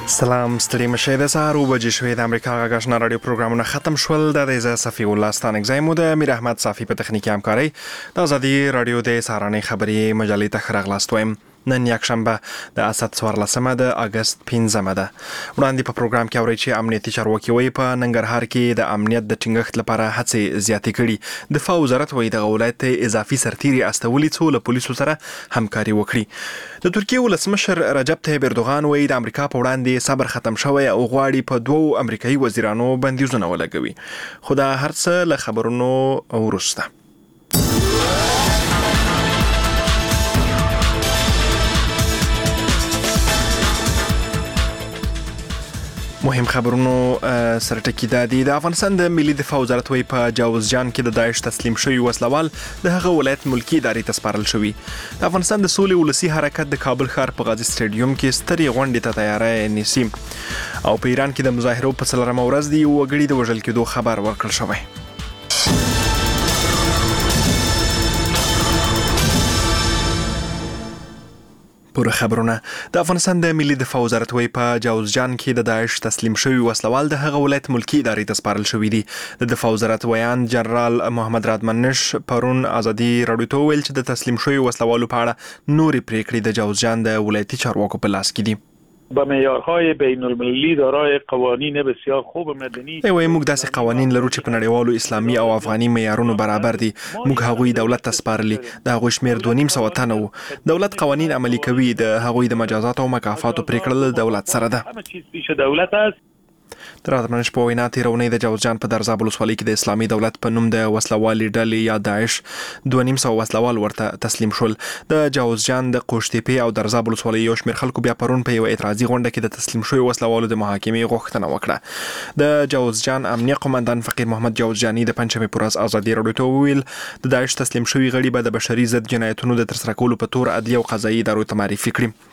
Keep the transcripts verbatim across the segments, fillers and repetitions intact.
سلام ستړي مشه د سهار او بجې شوې د امریکا غږ آشنا رادیو پروګرامونه ختم شول د دې صفي الله ستانک زایمو د امیر احمد صافي په تخنیکی همکاري د ازادي رادیو د سهارنۍ خبري مجلې ته خراغلاست وایم. نن یک شنبه د اسد څوارلسمه د اگست پنځمه ده. وړاندې په پروګرام کې اوري چې امنیتي چارواکي وایي په ننګرهار کې د امنیت د ټینګښت لپاره هڅې زیاتې کړي. دفاع وزارت وایي د ولایت اضافي سرتیري استولي څو له پولیسو سره همکاري وکړي. د ترکیې ولسمشر رجب طیب اردوغان وایي د امریکا په وړاندې صبر ختم شوی او غواړي په دوو امریکایي وزیرانو بندیزونه ولګوي. خو دا هر څه له خبرونو وروسته. مهم خبرونو سره ټکی دادي. د افغانستان د ملي دفاع وزارت وایي په جاوزجان کې د داعش تسلیم شوی وسلوال د هغه ولایت ملکی ادارې ته سپارل شوی. د افغانستان د سولې ولسی حرکت د کابل ښار په غازی سټیډیوم کې سترې غونډې ته تیاری نیسي. او په ایران کې د مظاهرو په څلورمه ورځ دی وګړي د وژل کېدو خبر ورکړل شوی. پوره خبرونه. د افغانستان د ملي دفاع وزارت وایي په جاوزجان کې د داعش تسلیم شوی وسلوال د هغه ولایت ملکی ادارې ته سپارل شوی دی. د دفاع وزارت ویان جنرال محمد رادمنش پرون ازادي رادیو ته ویل چې د تسلیم شوی وسلوالو په اړه نورې پریکړې د جاوزجان د ولایتي چارواکو په لاس کې دي. با معیارهای بین المللی دارای قوانین بسیار خوب مدنی ایوه موږ داسې قوانین لرو چې په نړیوالو اسلامي او افغاني معیارونو برابر دي. موږ هغوی دولت ته سپارلي. د هغوی شمیر دوه نیم سوه تنه وو. دولت قوانین عملي کوي. د هغوی د مجازات او مکافاتو پریکړه د دولت سره ده. همه چیز پیش دولت است. د رادمنش په وینا تیرونی د جاوزجان په درزاب ولسوالۍ کې د اسلامي دولت په نوم د وسلوالي ډلې یا داعش دوه نیم سوه وسلوال ورته تسلیم شول. د جاوزجان د قوشتېپې او درزاب ولسوالۍ یو شمېر خلکو بیا پرون په یو اعتراضي غونډه کې د تسلیم شوی وسلوالو د محاکمې غوښتنه وکړه. د جاوزجان امنیه قومندان فقیر محمد جاوزجاني د پنځمې پر ورځ ازادي رادیو ته وویل د داعش تسلیم شوی غړي به د بشري ضد جنایتونو د ترسره کولو په تور عدلیه او قضایي ادارو ته معرفي کړي.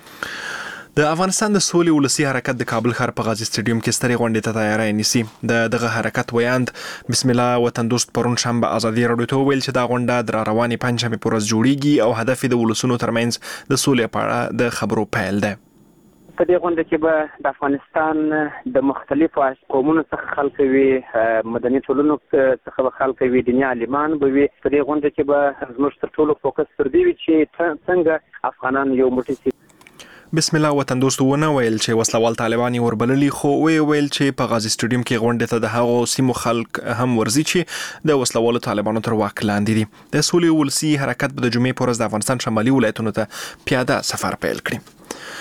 د افغانستان د سولې ولسی حرکت د کابل ښار په غازی سټیډیوم کې سترې غونډې ته تیاری نیسي. د دغه حرکت ویاند بسم الله وطن دوست پرون شنبه ازادي رادیو ته ویل چې دا غونډه د روانې پنځمې پر ورځ جوړیږي او هدف د ولسونو ترمنځ د سولې په اړه د خبرو پیل ده. په دې غونډه کې به د افغانستان د مختلفو قومونو څخه خلک وي، مدني ټولنو څخه به خلک وي، دیني عالمان به وي. په دې غونډه کې به زموږ تر ټولو فوکس پر دې وي چې څنګه افغانان یو موټی سي. بسم الله وطن دوست ونه ویل چې وسلوال طالبان یې وربللي، خو وی ویل چې په غازی سټیډیوم کې غونډې ته د هغو سیمو خلک هم ورځي چې د وسلوالو طالبانو تر واک لاندې دي. د سولې ولسی حرکت به د جمعې په ورځ د افغانستان شمالي ولایتونو ته پیاده سفر پیل کړي.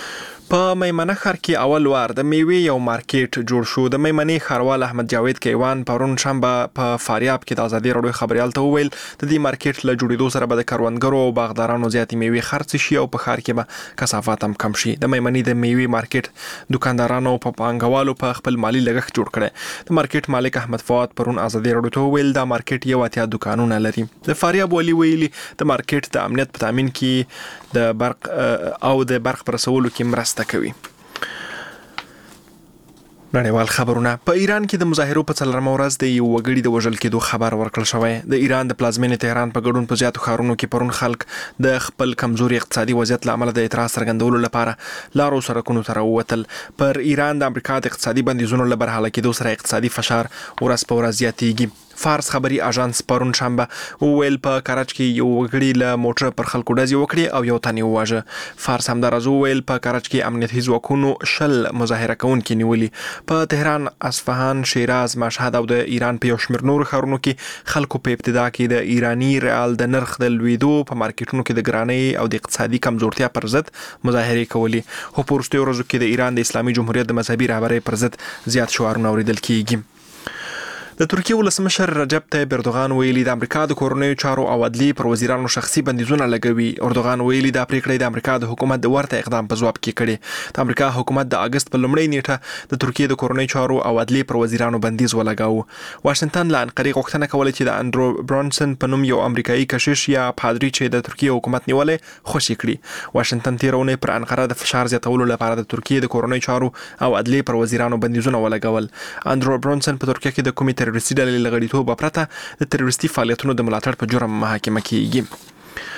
په میمنه ښار کې اول وار د میوې یو مارکیټ جوړ شو. د میمنې ښاروال احمد جاوید کیوان پرون شنبه په فاریاب کې د ازادي رادیو خبريال ته وویل د دې مارکیټ له جوړېدو سره به د کروندګرو او باغدارانو زیاتې میوې خرڅ شي او په ښار کې به کثافات هم کم شي. د میمنې د میوې مارکیټ دکاندارانو په پانګوالو په خپل مالی لګښت جوړ کړي. د مارکیټ مالک احمد فواد پرون ازادي رادیو ته وویل دا مارکیټ یو اتیا دکانونه لري. د فاریاب والی ویلي د مارکیټ د امنیت په تامین کې د برق او د برق پر رسولو کې مرسته کوي. نړیوال خبرونه. په ایران کې د مظاهرو په څلورمه ورځ د یو وګړي د وژل کېدو خبر ورکړل شوی. د ایران د پلازمینې تهران په ګډون په زیاتو ښارونو کې پرون خلک د خپل کمزوري اقتصادي وضعیت له امله د اعتراض څرګندولو لپاره لارو سرکونو ته راووتل. پر ایران د امریکا د اقتصادي بندیزونو له برحاله کېدو سره اقتصادي فشار ورځ په ورځ زیاتېږي. فارس خبري اژانس پرون شنبه وویل په کراچ کې یو وګړي له موټر پر خلکو ډزې وکړي او یو تن یې وواژه. فارس همداراز وویل په کراچ کې امنیتي ځواکونو شل مظاهره کوونکي نیولي. په تهران، اصفهان، شیراز، مشهد او د ایران په یو شمېر نورو ښارونو کې خلکو په ابتدا کې د ایرانی ریال د نرخ د لوېدو په مارکیټونو کې د ګرانۍ او د اقتصادي کمزورتیا پر ضد مظاهرې کولې. خو په وروستیو ورځو کې د ایران د اسلامي جمهوریت د مذهبي رهبرۍ پر ضد زیات شعارونه اورېدل کېږي. د ترکیې ولسمشر رجب طیب اردوغان ویلي د امریکا د کورنیو چارو او عدلیې پر وزیرانو شخصي بندیزونه لګوي. اردوغان ویلي دا پریکړه د امریکا د حکومت د ورته اقدام په ځواب کې کړي. د امریکا حکومت د اگست په لومړۍ نیټه د ترکیې د کورنیو چارو او عدلیې پر وزیرانو بندیز ولګاوه. واشنگټن له انقرې غوښتنه کوله چې د اندرو برانسن په نوم یو امریکایي کشیش یا پادری چې د ترکیې حکومت نیولې خوشي کړي. واشنگټن تیرونه پر انقره د فشار زیاتولو لپاره د ترکیې د کورنیو چارو او عدلیې پر وزیرانو بندیزونه ولګول. اندرو برانسن په ترکیه کې د کومې تروریستي ډلې لغړي توبه پرته د تروریستي فعالیتونو د ملاتړ په جرم محاکمه کیږي.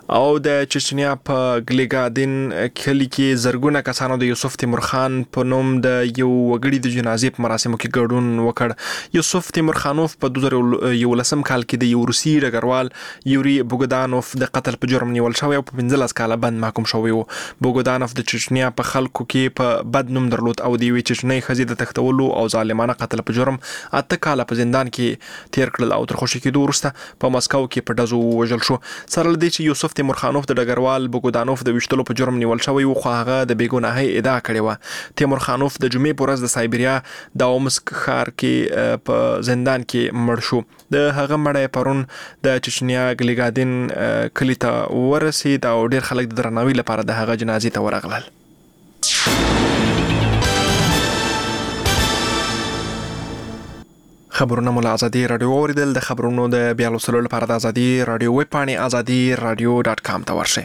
او د چچنیا په ګلیګادین کلی کې زرګونه کسانو د یوسف تیمور خان په نوم د یو وګړي د جنازې په مراسمو کې ګډون وکړ. یوسف تیمور خانوف په دوه زره یولسم کال کې د یو روسي ډګروال یوري بوګدانوف د قتل په جرم نیول شوی او په پنځلس کاله بند محکوم شوی و. بوګدانوف د چچنیا په خلکو کې په بد نوم درلود او د یوې چچنۍ ښځې د تښتولو او ظالمانه قتل په جرم اته کاله په زندان کې تیر کړل او تر خوشي کېدو وروسته په مسکو کې په ډزو ووژل شو. سره له دې چې یوسف تیمور خانوف د ډګروال بوګدانوف د ویشتلو په جرم نیول شوی و خو هغه د بې ګناهۍ ادعا کړې وه. تیمور خانوف د جمعې په ورځ د سایبریا د اومسک ښار کې په زندان کې مړ شو. د هغه مړی پرون د چچنیا ګلیګادین کلي ته ورسېد او ډېر خلک د درناوي لپاره د هغه جنازې ته ورغلل. خبرونه مو له ازادي رادیو اوریدل. د خبرونو د بیا لوستلو لپاره د ازادي رادیو ویب پاڼې ازادي رادیو ډاټ کام ته ورشئ.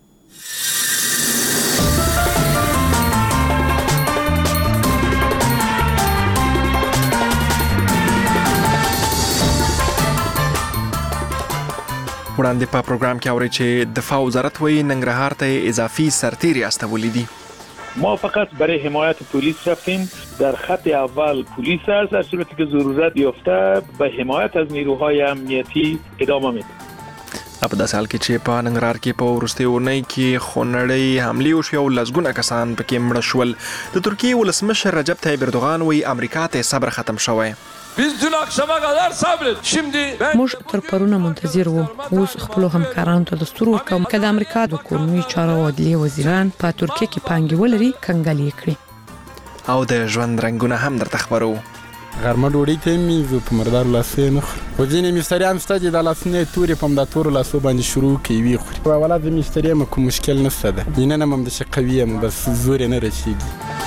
وړاندې په پروګرام کې اورئ چې دفاع وزارت وایي ننګرهار ته اضافي سرتیري استولي دي. ما فقط برای حمایت پلیس رفتیم. در خط اول پلیس است، در صورتی که ضرورت یافته به حمایت از نیروهای امنیتی ادامه میدیم. په داسې حال کې چې په ننګرهار کې په وروستۍ اونۍ کې خونړۍ حملې وشوې او لسګونه کسان پکې مړه شول. د ترکیې ولسمشر رجب طیب اردوغان وایي امریکا ته صبر ختم شوی. موږ تر پرونه منتظر وو. اوس خپل همکارانو ته دستور ورکوم چې د امریکا د کورنیو چارو او عدلیې وزیران په ترکیه کې پانګې ولري کنګل یې کړي. او د ژوند رنګونه هم درته خبرو. غرمه ډوډۍ ته میزو په مردار لاسې نه خوري. خو ځینې مستریان شته چې د لاسنې تورې په همدا تورو لاسو باندې شروع کوي وي خوري. په اوله د مستري یم کوم مشکل نشته ده. نن هم همداسې قوي یم بس زور یې نه رسېږي.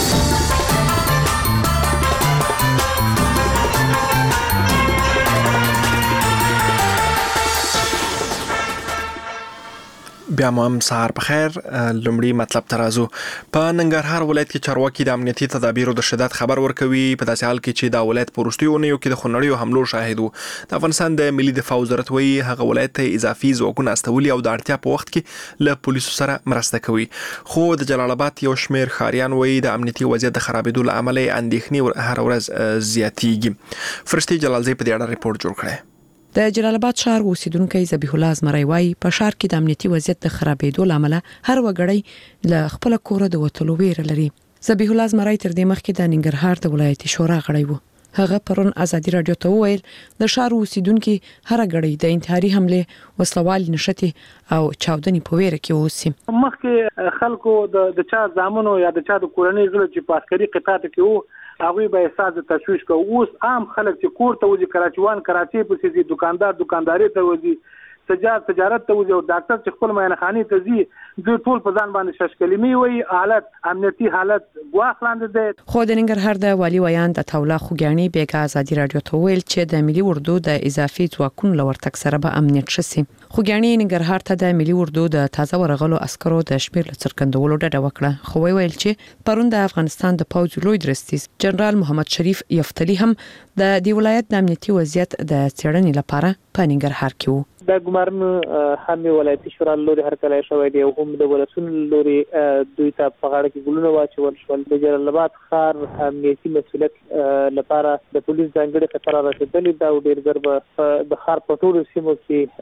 بیا مو هم سهار په خیر. لومړی مطلب ته راځو. په ننګرهار ولایت کې چارواکي د امنیتي تدابیرو د شدت خبر ورکوي په داسې حال کې چې دا ولایت په وروستیو اونیو کې د خونړیو حملو شاهد و. د افغانستان د ملي دفاع وزارت وایي هغه ولایت ته اضافي ځواکونه استولي او د اړتیا په وخت کې له پولیسو سره مرسته کوي. خو د جلال آباد یو شمېر ښاریان وایي د امنیتي وضعیت د خرابېدو له امله اندېښنې هر ورځ زیاتېږي. فرشتي جلالزی په دې اړه ریپورت جوړ کړی. د جلال آباد ښار اوسیدونکو ذبیح الله زمری وایي په ښار کې د امنیتي وضعیت د خرابېدو له امله هر وګړی له خپل کوره د وتلو ویره لري. ذبیح الله زمری تر دې مخکې د ننګرهار د ولایتي شورا غړی و. هغه پرون ازادي رادیو ته وویل د ښار اوسیدونکو هر غړی د انتحاري حمله وسلوال نشته او چاودنې په ویره کې اوسي. مخکې خلکو د چا ځامنو یا د چا د کورنۍ غړي چې په عسکري قطاع کې وو هغه به احساس د تشویش کو. اوس عام خلک چې کور ته وځي کراچیوان کراچي په سيزي دکاندار دکانداري ته وځي تجارت تجارت ته وځي او ډاکټر چې خپل معاینخانه ته ځي د ټول په ځان باندې ششکلمي وي حالت امنیتي حالت واخلاند دي. خو د ننګرهار د والی ویاند عطاالله خوګیانی بیګا ازادي رادیو ته ویل چې د ملي اردو د اضافي ځواکونو لورتک سره به امنیت شسي. خوګیانی ننګرهار ته د ملي اردو د تازه ورغلو عسکرو د شمیر لڅرکندولو ډډه وکړه. خو ویل چې پرون د افغانستان د پوځ لوی درستیز جنرال محمد شریف یفتلی هم د دی ولایت د امنیتي وضعیت د څېړنې لپاره په ننګرهار کې وو. د ګمارن هم ولایتي شورا لوري هر کله شوی دی او هم د ولسون لوري دوی ته په غاړه کې ګلونه واچول شول. د جلال آباد ښار امنیتي مسؤلیت لپاره د پولیس ځانګړي خطر رسېدلی دا ډېر زر به د ښار په ټولو سیمو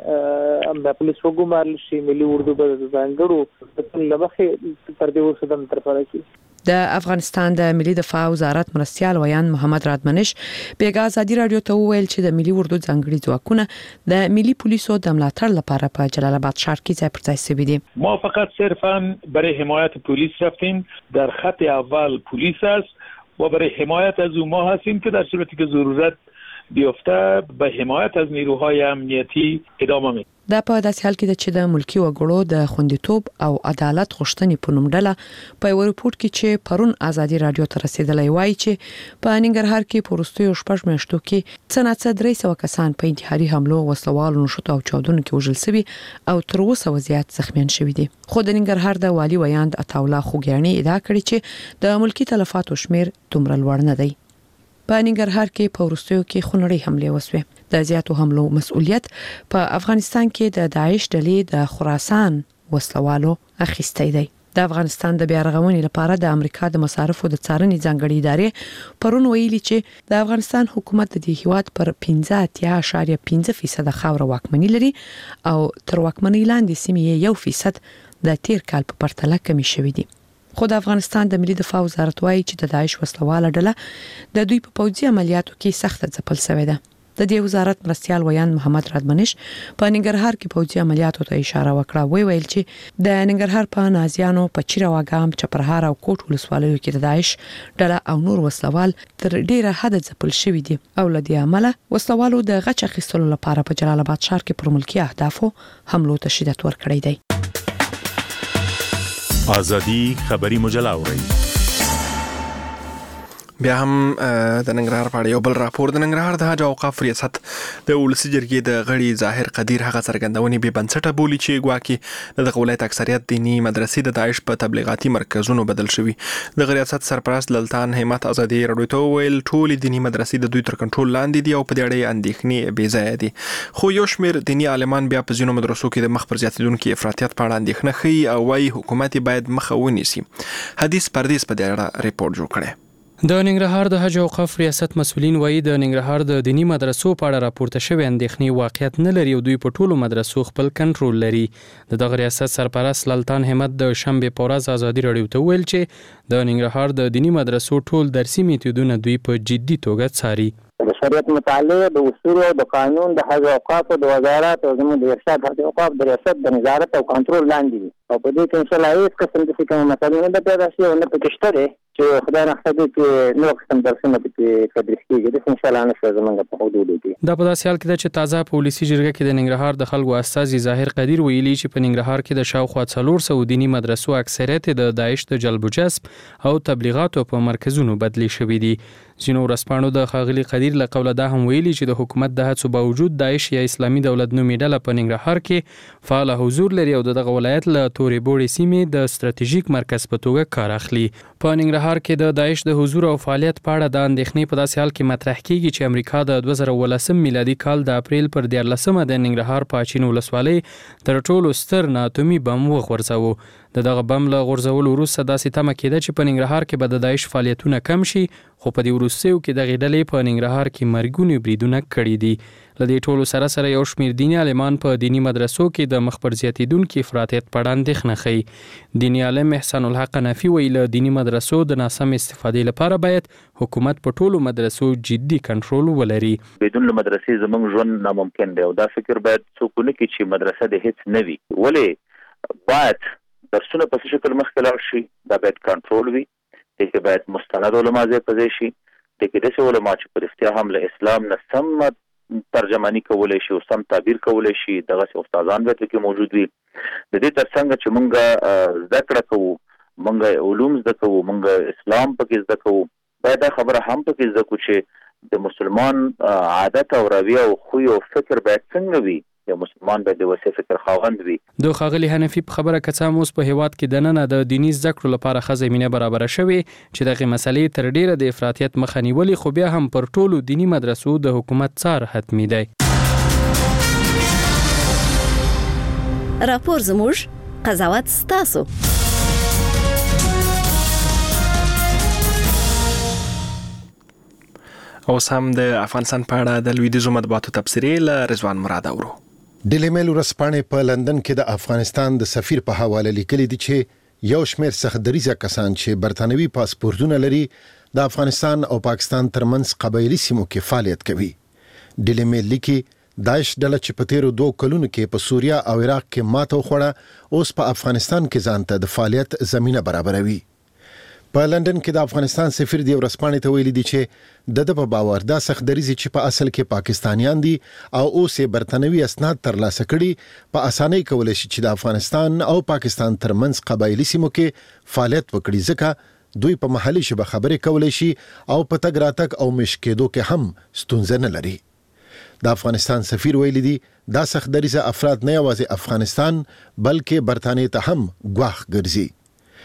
کې هم د پولیس وګمارل شي. ملي اردو به ځانګړو لمخې تر دې وروسته د ترپاره کی. د افغانستان د ملي دفاع وزارت مرستيال ویان محمد رادمنش بیګا ازادي رادیو ته وویل چې د ملي اردو ځانګړي ځواکونه د ملي پولیسو د ملاتړ لپاره په جلال آباد ښار کې ځای پر ځای شوي دي. ما فقط صرفا برای حمایت پلیس رفتیم. در خط اول پلیس است و برای حمایت از او ما هستیم که در صورتی که ضرورت بیفته به حمایت از نیروهای امنیتی ادامه میدیم. دا په داسې حال کې ده چې د ملکی وګړو د خوندیتوب او عدالت غوښتنې په نوم ډله په یو ریپورت کې چې پرون ازادي رادیو ته رسیدلی وایي چې په ننګرهار کې په وروستیو شپږ میاشتو کې څه ناڅه درې سوه کسان په انتحاري حملو وسلوالو نښتو او چاودنو کې وژل شوي او تر اوه سوه زیات زخمیان شوي دي. خو د ننګرهار د والي ویاند عطاالله خوګیانی ادعا کړې چې د ملکی تلفاتو شمیر دومره لوړ نه دی. په ننګرهار کې په وروستیو کې خونړۍ حمله وسوه. د زیاتو حملو مسؤلیت په افغانستان کې د داعش ډلې د خراسان وسلوالو اخیستی دی. د افغانستان د بیا رغونې لپاره د امریکا د مصارفو د څارنې ځانګړي ادارې پرون ویلي چې د افغانستان حکومت د دې هیواد پر پنځه اتیا اعشاریه پنځه فیصد خاور واکمني لري او تر واکمنۍ لاندې سیمې یو فیصد د تیر کال په پرتله کمی شوې دي. خو د افغانستان د ملي دفاع وزارت وایي چې د داعش وسلواله ډله د دوی په پوځي عملیاتو کې سخت ځپل شوې ده. د دې وزارت مرستيال ویان محمد رادمنش په ننګرهار کې پوځي عملیاتو ته اشاره وکړه. وی ویل چې د ننګرهار په نازیانو په چیرې واګام چپرهار او کوټ ولسوالیو کې د داعش ډله او نور وسلوال تر ډیره حد ځپل شوی دي او لدی عمله وسلوالو د غچ اخیستلو لپاره په جلال آباد ښار کې پر ملکی اهدافو حملو ته شدت ورکړی دی. ازادي خبري مجله اوري. بیا هم د ننګرهار په اړه یو بل راپور. د ننګرهار د حج اوقاف ریاست د ولسی جرګې د غړي ظاهر قدیر هغه څرګندونې به بنسټه بولی چې ګواکې د ولایت اکثریت دینی مدرسې د داعش په تبلیغاتي مرکزونو بدل شوي. د ریاست سرپرست للتان همت ازادي رادیو ته ویل ټول دینی مدرسې د دوی تر کنټرول لاندې دي او په دې اړه اندېښنې بې ځای دي. خو یو شمېر دینی عالمان بیا په ځینو مدرسو کې د مخ پر زیاتېدونکو افراطیت په اړه اندېښنه ښیي او وايي حکومت باید مخه ونیسي. حدیث پردیس په دې اړه ریپورت جوړ کړی. د ننګرهار د حج اوقاف ریاست مسؤلین وایي د ننګرهار د دینی مدرسو په اړه راپورته شوی اندېښنې واقعیت نه لري او دوی په ټولو مدرسو خپل کنټرول لري. د دغه ریاست سرپرست للتان همت د شنبه په ورځ ازادي رادیو ته ویل چې د ننګرهار د دینی مدرسو ټول درسي میتودونه دوی په جدي توګه څاري. د شریعت مطالعه د اصول او د قانون د حج اوقاف د وزارت او زموږ د ارشاد حج اوقاف د ریاست د نظارت او کنټرول لاندې دي او په دې کې ان شاء الله هیڅ قسم د کوم مسایل نه پیدا شي او نه پکې شته چې خدای نخښه کې نو قسم درسونه پکې تدریس کیږي. د ان شاء الله نه زمونږ په حدود دي. دا په داسې حال کې ده چې تازه پولیسي جرګه کې د ننګرهار د خلکو استازي ظاهر قدیر ویلي چې په ننګرهار کې د شاوخوا څلور سوه دینی مدرسو اکثریت د داعش د جلب و جذب او تبلیغاتو په مرکزونو بدلی شوي دي. ځینو ورسپانو د ښاغلي قدیر له قوله دا هم ویلي چې د حکومت د هڅو باوجود داعش یا اسلامي دولت نومې ډله په ننګرهار کې فعال حضور لري او دغه ولایت له تورې بوړې سیمې د ستراتیژیک مرکز په توګه کار اخلي. په ننګرهار کې د داعش د حضور او فعالیت په اړه د اندېښنې په داسې حال کې مطرح کیږي چې امریکا د دوه زره ولسم میلادي کال د اپریل پر دیارلسمه د ننګرهار په اچین ولسوالۍ تر ټولو ستر ناتومي بم وغورځاوه. د دغه بم له غورځولو وروسته داسې تمه کېده چې په ننګرهار کې به د داعش فعالیتونه کم شي، خو په دې وروستیو کې دغې ډلې په ننګرهار کې مرګونې بریدونه کړي دي. له دې ټولو سره سره یو شمېر دیني عالمان په دیني مدرسو کې د مخ پر زیاتېدونکي افراطیت په اړه اندېښنه ښیي. دیني عالم احسان الحق حنفي وایي له دیني مدرسو د ناسم استفادې لپاره باید حکومت په ټولو مدرسو جدي کنټرول ولري. بدون له مدرسې زموږ ژوند ناممکن دی او دا فکر باید څوک ونه کړي چې مدرسه د هیڅ نه وي. ولې باید درسونه په شکل مخکې لاړ شي، دا باید کنټرول وي، دې کې باید مستند علما ځای په ځای شي، دې کې داسې علما چې په رښتیا هم له اسلام نه سم ترجماني کولی شي او سم تعبیر کولی شي، دغسې استادان باید پکې موجود وي. د دې تر څنګ چې موږ زده کړه کوو، موږ علوم زده کوو، موږ اسلام پکې زده کوو، باید دا خبره هم پکې زده کوو چې د مسلمان عادت او رویه او خوی او فکر باید څنګه وي. یو مسلمان باید د وسیع فکر خاوند وي. د ښاغلي حنفي په خبره که څه هم اوس په هیواد کې دننه د دیني زده کړو لپاره ښه زمینه برابره شوې چې دغې مسلې تر ډیره د افراطیت مخه نیولې، خو بیا هم پر ټولو دیني مدرسو د حکومت څار حتمي دی. راپور زموږ، قضاوت ستاسو. اوس هم د افغانستان په اړه د لویدیځو مطبوعاتو تبصرې له رضوان مراد اورو. ډیلی میل ورځپاڼې په لندن کې د افغانستان د سفیر په حواله لیکلي دي چې یو شمېر سختدریزه کسان چې برتانوي پاسپورتونه لري د افغانستان او پاکستان ترمنځ قبایلي سیمو کې فعالیت کوي. ډیلی میل لیکي داعش ډله چې په تیرو دوه کلونو کې په سوریا او عراق کې ماته وخوړه، اوس په افغانستان کې ځان ته د فعالیت زمینه برابروي. په لندن کې د افغانستان سفیر دی ورځپاڼې ته ویلي دي چې د د په باور دا سختدریزي چې په اصل کې پاکستانیان دي او اوس یې برتانوي اسناد ترلاسه کړي، په اسانۍ کولی شي چې د افغانستان او پاکستان ترمنځ قبایلي سیمو کې فعالیت وکړي، ځکه دوی په محلي ژبه خبرې کولی شي او په تګ راتګ او مېشت کېدو کې هم ستونزه نه لري. د افغانستان سفیر ویلي دي دا سختدریزه افراد نه یوازې افغانستان بلکې برتانیې ته هم ګواښ ګرځي.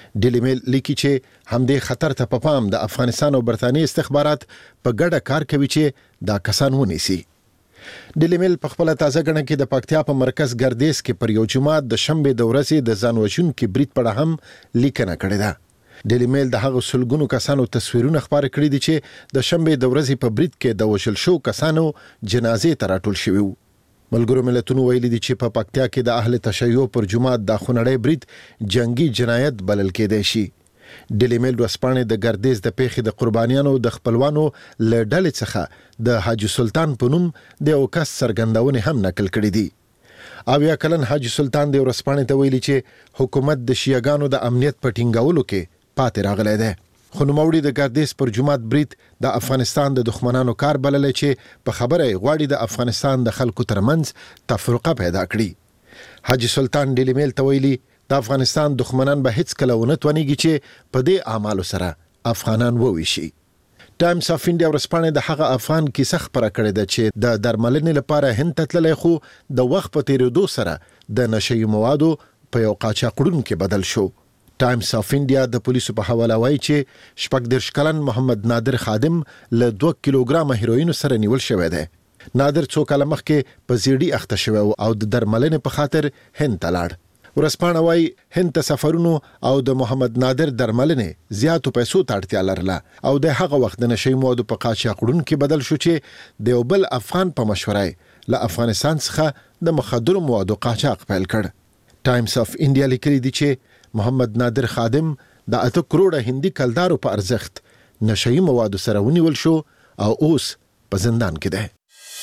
ډیلی میل لیکي چې همدې خطر ته په پام د افغانستان او برتانیې استخبارات په ګډه کار کوي چې دا کسان ونیسي. ډیلی میل په خپل تازه غنه کې د پکتیا په مرکز ګردیز کې پر یو جمعه د شنبه د ورځې د ځانوژونکي برید په اړه هم لیکنه کړې ده. ډیلی میل د هغو سلګونو کسانو تصویرونه خبرې کړې دي چې د شنبه د ورځې په برید کې د وژل شو کسانو جنازې ته راټول شوي وو. ملګرو ملتونو ویلي دي چې په پکتیا کې د اهل تشیع پر جمعه د خونړی برید جنگي جنایت بلل کېدای شي. ډیلی میل ورځپاڼې د ګردیز د پیښې د قربانیانو د خپلوانو له ډلې څخه د حاجی سلطان په نوم د یو کس څرګندونې هم نقل کړې دي. اویا کلن حاجی سلطان د ورځپاڼې ته ویلي چې حکومت د شیعاګانو د امنیت په ټینګولو کې پاتې راغلی دی. خو نوموړي د ګردیز پر جمعه برید د افغانستان د دښمنانو کار بللی چې په خبره یې غواړي د افغانستان د خلکو ترمنځ تفرقه پیدا کړي. حاجی سلطان ډیلی میل ته ویلي د افغانستان دښمنان به هیڅ کله ونه توانیږي چې په دې اعمالو سره افغانان وویشي. ټایمز اف انډیا ورځپاڼې د هغه افغان کیسه خبره کړې ده چې د درملنې لپاره هند ته تللی خو د وخت په تیریدو سره د نشهیي موادو په یو قاچاقړونکي بدل شو. ټایمز اف انډیا د پولیسو په حواله وایي چې شپږ دېرش کلن محمد نادر خادم له دوه کیلوګرامه هیروینو سره نیول شوی دی. نادر څو کاله مخکې په زیړي اخته شوی او د درملنې په خاطر هند ته لاړ. ورځپاڼه وایي هند ته سفرونو او د محمد نادر درملنې زیاتو پیسو ته اړتیا لرله او د هغه وخت د نشهیي موادو په قاچاقړونکي بدل شو چې د یو بل افغان په مشوره له افغانستان څخه د مخدرو موادو قاچاق پیل کړ. ټایمز اف انډیا لیکلي دي چې محمد نادر خادم د اته کروڑه هندي کلدارو په ارزښت نشهیي موادو سره ونیول شو او اوس په زندان کې دی.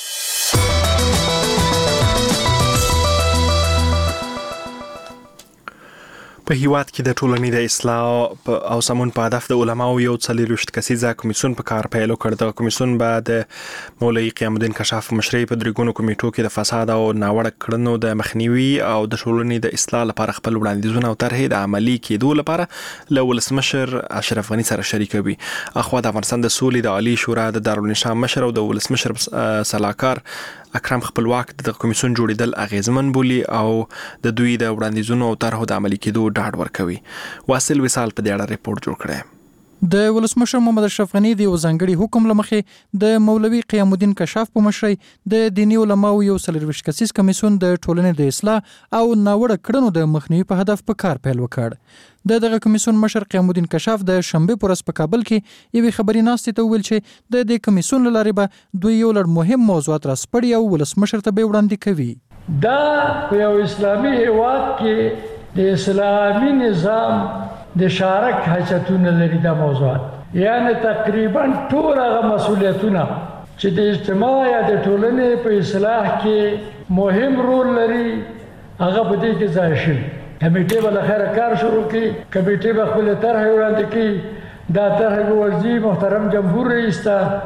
په هیواد کې د ټولنې د اصلاح او سمون په هدف د علماو یو څلوېښت کسیزه کمیسیون په کار پیل وکړ. دغه کمیسیون به د مولوي قیام الدین کشاف مشرۍ په درې ګونو کمیټو کې د فساد او ناوړه کړنو د مخنیوي او د ټولنې د اصلاح لپاره خپل وړاندیزونه او طرحې د عملي کېدو لپاره له ولسمشر اشرف غني سره شریکوي. اخوا د افغانستان د سولې د عالی شورا د دارالنشا مشر او د ولسمشر سلاکار اکرم خپلواک د کمیسیون جوړیدل اغیزمن بولی او د دوی د وړاندیزونو او طرحو د عملي کېدو ډاډ ورکوي. واصل وصال په دې اړه ریپورت جوړ کړی. د ولسمشر محمد اشرف غني د ځانګړي حکم لمخې د مولوي قیام الدین کشاف په مشرۍ د دینی علماو یو څلوېښت کسیز کمیسیون د ټولنې د اصلاح او ناوړه کړنو د مخنیوي په هدف په کار پیل وکړ. د دغه کمیسیون مشر قیام الدین کشاف د شنبه پر ورځ په کابل کې یوې خبري ناستې ته ویل چې د دې کمیسیون له لارې به دوی یو لړ مهم موضوعات راسپړي او ولسمشر ته به وړاندې کوي. دا په یو اسلامي هیواد کې د اسلامي نظام د شارک حاجتونه لري دا موضوعات، یعنی تقریبا ټول هغه مسؤلیتونه چې د اجتماع یا د ټولنې په اصلاح کې مهم رول لري هغه په دې کې ځای شي. کمیټې به له خیره کار شروع کړي، کمیټې به خپل طرح وړاندې کړي، دا طرح به ورځي محترم جمهور رئیس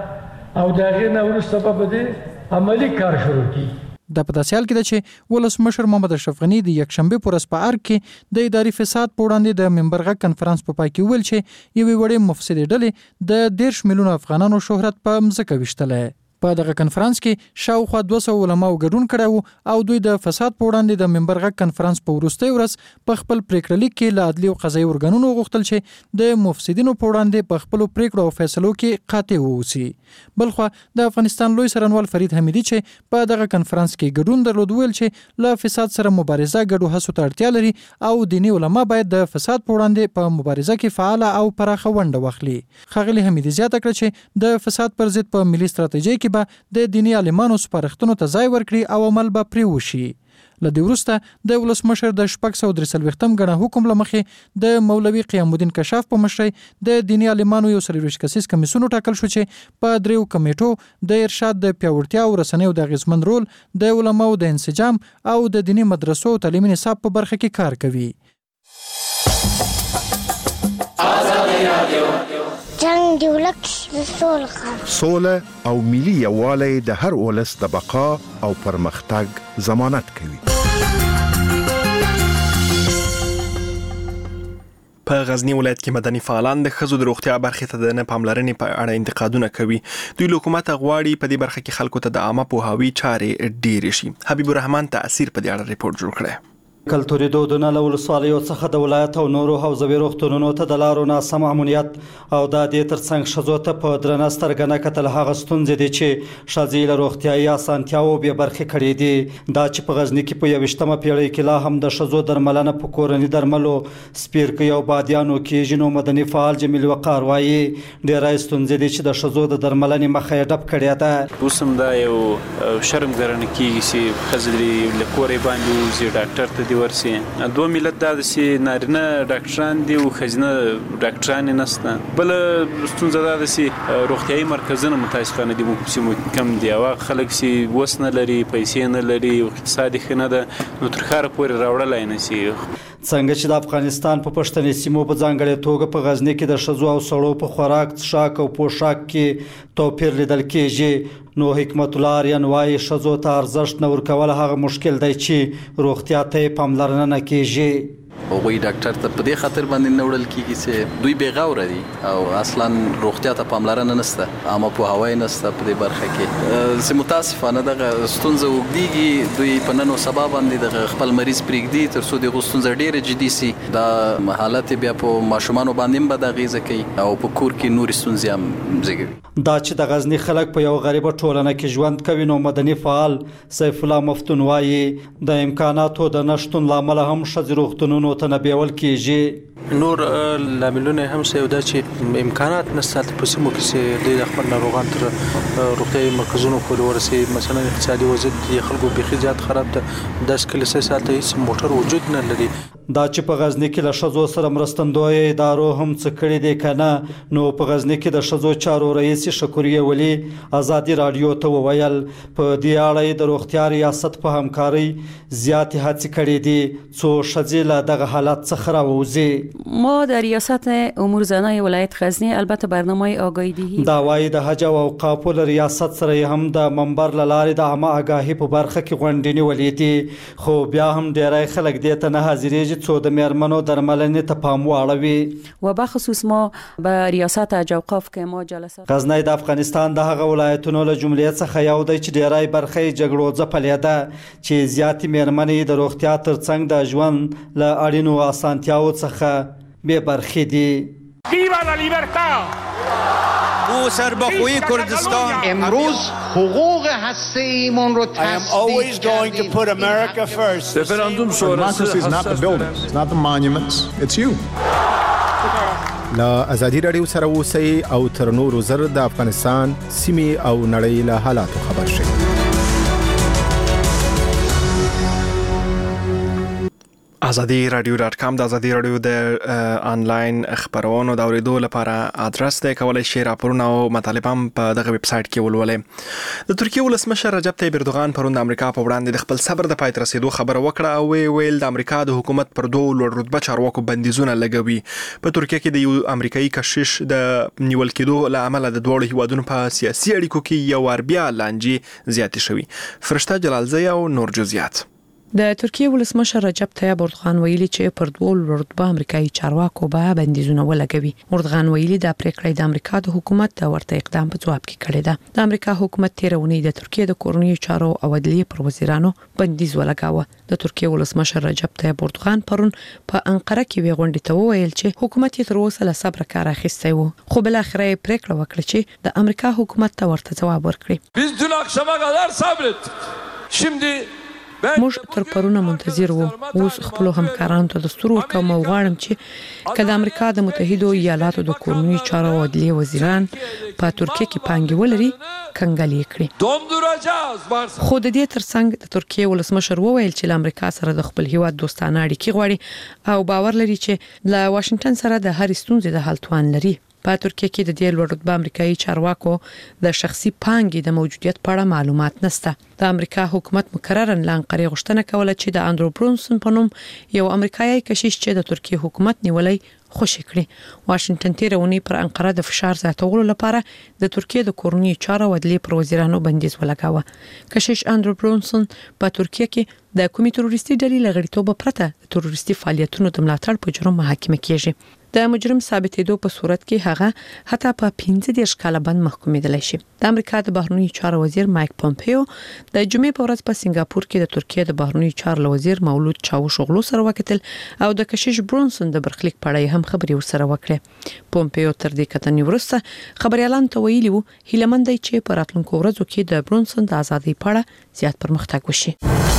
ته او د هغې نه وروسته به په دې عملي کار شروع کړي. د په داسې حال کې ده چې ولسمشر محمد اشرف غني د یکشنبه پر ورځ په ارګ کې د اداري فساد په وړاندې د منبر غږ کنفرانس په پای کې ویل چې یوې وړې مفسدې ډلې د دېرش میلیونو افغانانو شهرت په مځکه ویشتلی. په دغه کنفرانس کې شاوخوا دوه سوه علماو ګډون کړی وو او دوی د فساد په وړاندې د منبر غږ کنفرانس په وروستۍ ورځ په خپل پریکړه لیک کې له عدلي او قضایي ارګانونو غوښتل چې د مفسدینو په وړاندې په خپلو پریکړو او فیصلو کې قاطع واوسي. بلخوا د افغانستان لوی څارنوال فرید حمیدي چې په دغه کنفرانس کې ګډون درلود ویل چې له فساد سره مبارزه ګډو هڅو ته اړتیا لري او دیني علما باید د فساد په وړاندې په مبارزه کې فعاله او پراخه ونډه واخلي. ښاغلي حمیدي زیاته کړه چې د فساد پر ضد په ملي ستراتیژۍ کې به د دیني عالمانو سپارښتنو ته ځای ورکړي او عمل به پرې وشي. له دې وروسته د ولسمشر د شپږ سوه درې څلوېښتم ګڼه حکم له مخې د مولوي قیام الدین کشاف په مشرۍ د دیني عالمانو یو څلوېښت کسیز کمیسیون وټاکل شو چې په دریو کمیټو د ارشاد د پیاوړتیا او رسنیو د اغیزمن رول، د علماو د انسجام او د دیني مدرسو او تعلیمي نصاب په برخه کې کار کوي. جنگ دی ولک سوله سوله او ملي یووالی د هر ولس د بقا او پرمختګ ضمانت کوي. په غزنی ولایت کې مدني فعالان د ښځو د روغتیا برخې ته د نه پاملرنې په اړه انتقادونه کوي. دوی له حکومته غواړي په دې برخه کې خلکو ته د عامه پوهاوي چارې ډېرې شي. حبیب الرحمن تاثیر په دې اړه ریپورت جوړ کړی. کلتوري دودونه له ولسوالیو څخه د ولایت او نورو حوزوي روغتونونو ته د لارو ناسم امنیت او د دې ترڅنګ ښځو ته په درنه سترګه نه کتل هغه ستونزې دي چې ښځې له روغتیایي اسانتیاوو بې برخې کړي دي. دا چې په غزني کې په یویشتمه پیړۍ کې لا هم د ښځو درملنه په کورني درملو سپیرکۍ او بادیانو کېږي، نو مدني فعال جمیل وقار وایي ډېری ستونزې دي چې د ښځو د درملنې مخه یې ډب کړې ده. اوس هم دا یو شرم ګڼل کېږي چې ښځې له کور یې باندې وځي ډاکټر ته دې ورسي. دوه ملت دا چې نارینه ډاکټران دي او ښځینه ډاکټران یې نشته. بله ستونزه دا ده چې روغتیایي مرکزونه متاسفانه دي موږ سیمو کم دي، هغه خلک چې وس نه لري، پیسې نه لري او اقتصاد یې ښه نه ده، نو تر ښاره پورې راوړلی نه شي. څنګه چې د افغانستان په پښتني سیمو په ځانګړې توګه په غزني کې د ښځو او سړو په خوراک، څښاک او پوشاک کې توپیر لیدل کېږي، نو حکمت الله آریان وایي ښځو ته ارزښت نه ورکول هغه مشکل دی چې روغتیا ته یې پاملرنه نه کېږي. هغوی ډاکټر ته په دې خاطر باندې نه وړل کېږي چې دوی بې غوره دي او اصلا روغتیا ته پاملرنه نشته، عامه پوهاوی نشته په دې برخه کې، چې متاسفانه دغه ستونزه اوږدېږي. دوی په نن او سبا باندې دغه خپل مریض پرېږدي تر څو دغه ستونزه ډېره جدي سي. دا حالت بیا په ماشومانو باندې هم بد اغېزه کوي او په کور کې نورې ستونزې هم زېږوي. دا چې د غزني خلک په یو غریبه ټولنه کې ژوند کوي، نو مدني فعال سیف الله مفتون وایي د امکاناتو د نشتون له امله هم ښځې روغتونونو ته نه بیول کېږي. نور لاملونه هم څه یو دا چې امکانات نشته په سیمو کې چې د خپل ناروغان تر روغتیایي مرکزونو پورې ورسي. مثلا اقتصادي وضعیت د خلکو بېخي زیات خراب ده، داس کله څه ساته هیڅ موټر وجود نه لري. دا چې په غزني کې له ښځو سره مرستندویه ادارو هم څه کړي دي که نه، نو په غزني کې د ښځو چارو رئیس شکوریه ولي ازادي راډیو ته وویل په دې اړه د روغتیا ریاست په همکارۍ زیاتې هڅې کړي دي څو ښځې له دغه حالت څخه راووځي. ما در ریاست امور زنای ولایت غزنی البته برنامه آگاهی دهی دا وایي د حج او اوقافو له ریاست سره هم د منبر له لارې د عامه آگاهي په برخه کې غونډې نیولې دي، خو بیا هم ډیری خلک دې ته نه حاضرېږي څو د میرمنو درملنې ته پام واړوي. و بخصوص ما به ریاست حج او اوقاف که ما جلسات غزنی د افغانستان د هغه ولایتونو له جملې څخه یو دی چې ډیری برخه یې جګړو ځپلې ده، چې زیاتې میرمنې د روغتیا ترڅنګ د ژوند له اړینو اسانتیاوو څخه بې برخې دي. ویوا لا لیبرتا او سربخوی کردستان امروز حقوق هسته ایمون رو I am always going to put America first. Referendum sonrası is not the buildings, it's not the monuments, it's you. لا ازادي رادیو سره اوسئ او تر نورو زر د افغانستان سیمې او نړۍ له حالاتو خبر شئ. ازادي رادیو ډاټ کام د ازادي رادیو د انلاین خبرونو د اوریدو لپاره ادرس دی، کولای شئ راپورونه او مطالب هم په دغه ویب سټ کې ولولئ. د ترکیه ولسمشر رجب طیب اردوغان پرون د امریکا په وړاندې د خپل صبر د پای ته رسیدو خبره وکړه او ویل د امریکا د حکومت پر دوه لوړ رتبه چارواکو بندیزونه لګوي. په ترکیه کې د یو امریکایي کشیش د نیول کېدو له امله د دوه هیوادونو په سیاسي اړیکو کې یو ور بیا لانجې زیاتې شوي. فرشته جلالزی او نور جزئیات. د ترکیه ولسمشر رجب طیب اردوغان ویلي چې پر دوه رتبه امریکایي چارواکو به بندیزونه ولګوي. اردوغان ویلي دا پریکړه د امریکا د حکومت د ورته اقدام په جواب کې کړې ده. د امریکا حکومت تیرونی د ترکیه د کورنیو چارو او عدلیې پر وزیرانو بندیز ولګاوه. د ترکیه ولسمشر رجب طیب اردوغان پرون په انقره کې وی غونډه ته وویل چې حکومت یې تر اوسه له صبر کار اخیستی وو، خو بل اخر یې پریکړه وکړه چې د امریکا حکومت ته ورته جواب ورکړي. biz dün akşama kadar sabrettik. Şimdi موږ تر پرونه منتظر وو، اوس خپل همکارانو ته دستور ورکوم او غواړم چې کله امریکا د متحده ایالاتو د کورنیو چارو او عدلیې وزیران په ترکیه کې پانګې ولري کنګل یې کړي. خو د دې ترڅنګ د ترکیه ولسمشر وویل چې له امریکا سره د خپل هیواد دوستانه اړیکې غواړي او باور لري چې له واشنگټن سره د هر ستونزې د حل توان لري. په ترکیه کې د دې لوړ رتبه امریکایي چارواکو د شخصي پانګې د موجودیت په اړه معلومات نشته. د امریکا حکومت مکررن لانقرې غوښتنه کوله چې د اندرو برونسون په نوم یو امریکایي کشیش چې د ترکیه حکومت نیولې خوشی کړي. واشنگټن تیرونی پر انقره د فشار زیاتولو لپاره د ترکیه د کورنیو چارو او عدلیې پر وزیرانو بندیز ولګاوه. کشیش اندرو برونسون په ترکیه کې د کومې تروریستي ډلې لغړیتوب پرته د تروریستي فعالیتونو د ملاتړ په جرم محاکمه کیږي. د مجرم ثابتېدو په صورت کې هغه حتی په پنځه دیرش کاله بند محکومېدلی شي. د امریکا د بهرنیو چارو وزیر مایک پومپیو د جمعې په ورځ په سنگاپور کې د ترکیه د بهرنیو چارو وزیر مولود چاوشوغلو سره وکتل او د کشیش برونسون د برخلیک په اړه هم خبري ورسره وکړه. پومپیو تر دې کتنې وروسته خبريالان ته ویلي وو هیلمن دی چې په راتلونکو ورځو کې د برونسون د ازادۍ په اړه زیات پرمختګ وشي.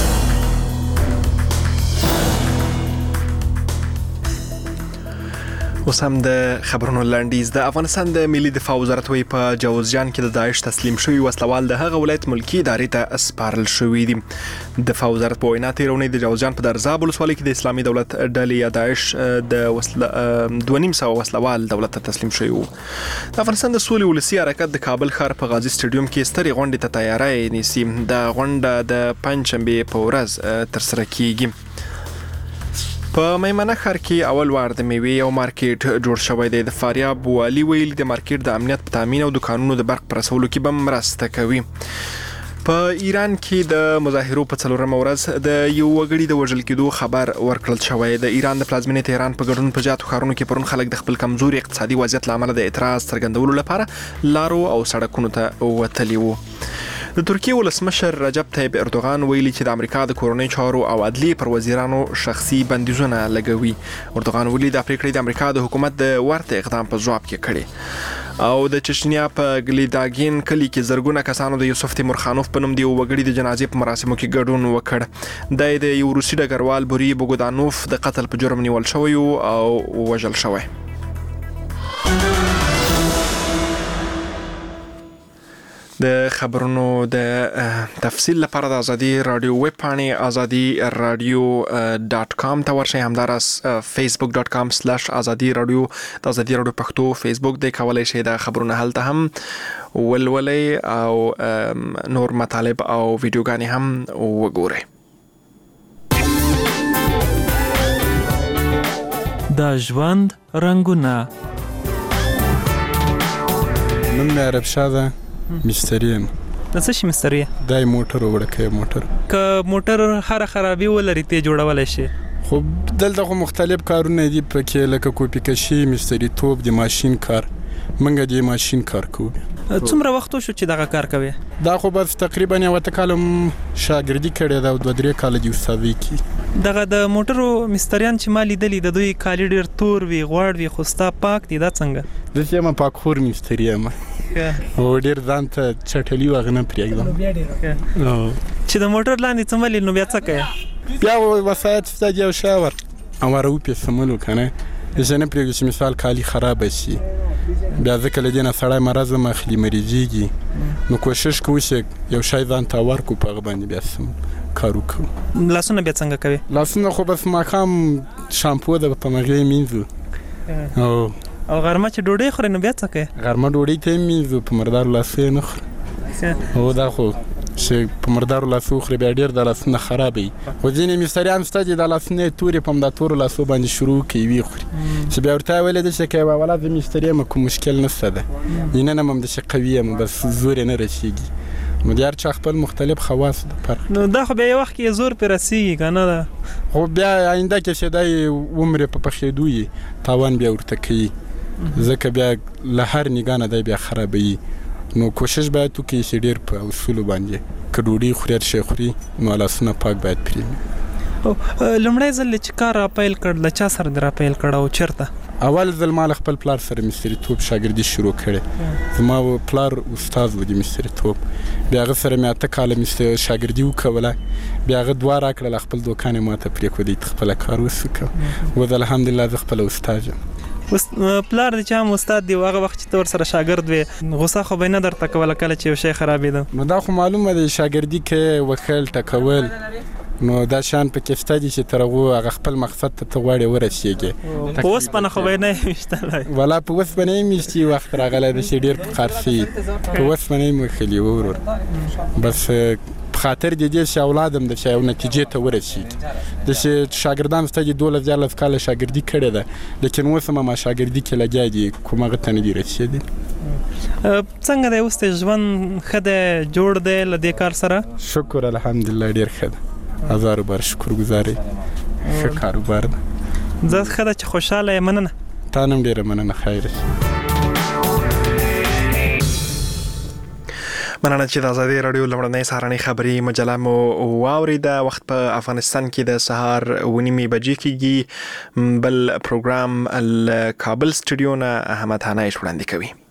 اوس هم د خبرونو لاندیز د افغانستان د ملي دفاع وزارت وی په جوزجان کې د داعش تسلیم شوی وسلوال د هغه ولایت ملکی ادارې ته اسپارل شوی دي. دفاع وزارت په وینا تیرونی د جوزجان په درزاب ولسوالۍ کې د اسلامي دولت ډلې یا داعش د وسله دوه نیم سو وسلوال دولت ته تسلیم شوی وو. د افغانستان د سولې ولسی حرکت د کابل ښار په غازی سټډیوم کې ستري غونډې ته تیاری نیسي. د غونډه د پنځشنبه په ورځ تر سره کیږي. په میمنه ښار کې اول وار د میوې او مارکیټ جوړ شوی دی. د فاریاب والی ویل د مارکیټ د امنیت په تامین او دکانونو د برق پر رسولو کې به مرسته کوي. په ایران کې د مظاهرو په څلورمه ورځ د یو وګړي د وژل کېدو خبر ورکړل شوی. د ایران د پلازمینې تهران په ګډون په جاتو ښارونو کې پرون خلک د خپل کمزوري اقتصادي وضعیت لامل د اعتراض څرګندولو لپاره لارو او سړکونو ته وتلي وو. د ترکیه ولسمشر رجب طیب اردوغان ویلي چې د امریکا د کورنۍ چارو او عدلیې پر وزیرانو شخصي بندیزونه لګوي. اردوغان ویلي د پریکړې د امریکا د حکومت د ورته اقدام په ځواب کې کړي. او د چچنیا په ګلیداګین کلی کې زرګونه کسانو د یوسف تیمورخانوف په نوم دی وګړي د جنازې په مراسمو کې ګډون وکړ. د یو روسي ډګروال بوري بوګودانوف د قتل په جرم نیول شوی او وژل شوی. د خبرونو د تفصیل لپاره د ازادي رادیو ویب پاڼې ازادي رادیو ډاٹ کام ته ورشئ. همدارس فیسبوک ډاٹ کام سلیش ازادي رادیو د ازادي رادیو پښتو فیسبوک د کولای شئ د خبرونه هلته هم ولولئ او نور مطالب او ویډیوګانې هم وګورئ. د ژوند رنگونه نوم مې عرب شاه مستری یم. د څه شي مستری؟ دای موټر وړکه موټر. که موټر هر خرابي ولري ته جوړولای شي. خو دلته خو مختلف کارونه دي پکې لکه کوپی کشي، مستری توپ، د ماشين کار. منګه د ماشين کار کوو. څومره وخت شو چې دغه کار کوي؟ دا خو بس تقریبا یو تکالم شاګردي کړې دا دوه درې کال دی استادي کی. دغه د موټرو مستریان چې مالي دلی د دوی کالی ډیر تور وی غوړ وی خوستا پاک دي دا څنګه؟ د سیمه پاک خور مستری یم. او ډیر ځان ته چټلی وغنه پریږدم. چې د موټر لاندې څملې نو بیا څه کوي؟ بیا وسایت ستاسو یو شاور امر او په سملو کنه ځنه پریږدم چې مثال کالی خراب شي بیا ځکه لدینه سړی مرز مخلي مریضیږي نو کوشش کوو چې یو شای ځان ته ورکو په باندې بیا سم کارو کوو. لاسونه بیا څنګه کوي؟ لاسونه خو بس ماقام شامپو د په مغې مینځو. او او غرمه چې ډوډۍ خوري نو بیا څه کوي؟ غرمه ډوډۍ ته مینځو په مردار لاسه نه خوري. او دا خو چې په مردارو لاسو خوري بیا ډیر د لاسونه خرابې. خو ځینې مستریان ستاسو د لاسونه تورې په همدا تورو لاسو باندې شروع کوي خوري چې بیا ورته ویل د چې کوي ولا د مستری م کوم مشکل نشته ده. نه نه مم د چې قوي م بس زور نه رسیږي. مدیر چا خپل مختلف خواص د فرق. نو دا خو بیا یو وخت کې زور پر رسیږي کنه ده. خو بیا آینده کې چې دای عمر په پخېدوي تاوان بیا ورته کوي. ځکه بیا له هر نگانه دی بیا خرابوي. نو کوشش باید تو کې چې ډیر په اصول باندې کډوډي خوري شي خوري نو لاسونه پاک باید پرې. او لمړی ځل چې کار اپیل کړ د چا سره در اپیل کړ او چیرته؟ اول ځل مال خپل پلار سره مستری توپ شاګردي شروع کړې. زما پلار استاد و د مستری توپ. بیا غ سره مې اته کال مستری شاګردي وکوله. بیا غ دوه راکړل خپل دوکان ماته پرې کو دي خپل کار وسکه. و الحمدلله ز خپل استاد یم. پلار د چا استاد دی هغه وخت چې تور سره شاګرد وي غوسه خو به نه درته کوله کله چې یو شی خرابېده؟ نو دا خو معلومه دی شاګردي کې وکل ټکول نو دا شان په کې ستادي چې ترغه هغه خپل مقصد ته غواړي ورسیږي. په اوس پنه خو به نه میشتلای ولا په اوس باندې میشتي وخت راغله د شي ډیر خرسي په اوس باندې مخلي ورور بس خاطر د دې چې اولادم د شاو نتیجې ته ورسیږي. د شاګردان ستاسو دوله ځاله کال شاګردي کړې ده لیکن اوس ما شاګردي کې لګیا دي کومه غته نه دي رسیدي. څنګه دی اوس ته ژوند خده جوړ دی لدې کار سره؟ شکر الحمدلله ډیر خده هزار بار شکر گزاري. ښه کاروبار ده. زه خده چې خوشاله یم. مننه. تانم ډیره مننه. خیر. مننه چې د ازادي رادیو لمړنۍ سهارنۍ خبري مجله مو واوریده. وخت په افغانستان کې د سهار ونیمې بجې کېږي. بل پروګرام ال کابل سټډیو نه احمد حنایش وړاندې کوي.